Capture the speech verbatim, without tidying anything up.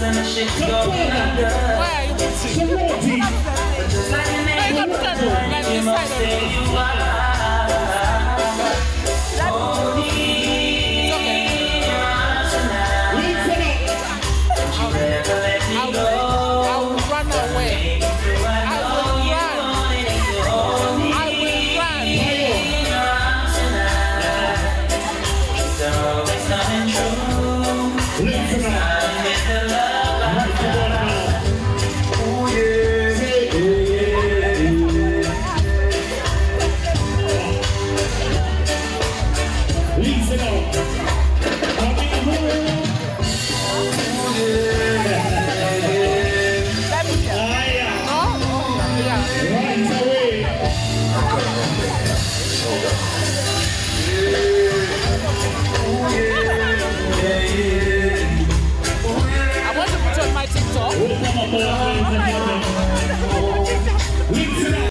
and the shit's going under. Why are you putting? But just like an angel, you must stay you are. Only your arms tonight. Don't you ever let me I go. will, I will run away. I will run. I will run. Your arms tonight. They're always coming true. Listen up. I'm with the love I got. Oh yeah, yeah, yeah, yeah. Listen up. Coming home. Oh yeah, yeah. Ah, yeah. No? Oh, yeah. Right away. I want to put on my TikTok. We'll come up with a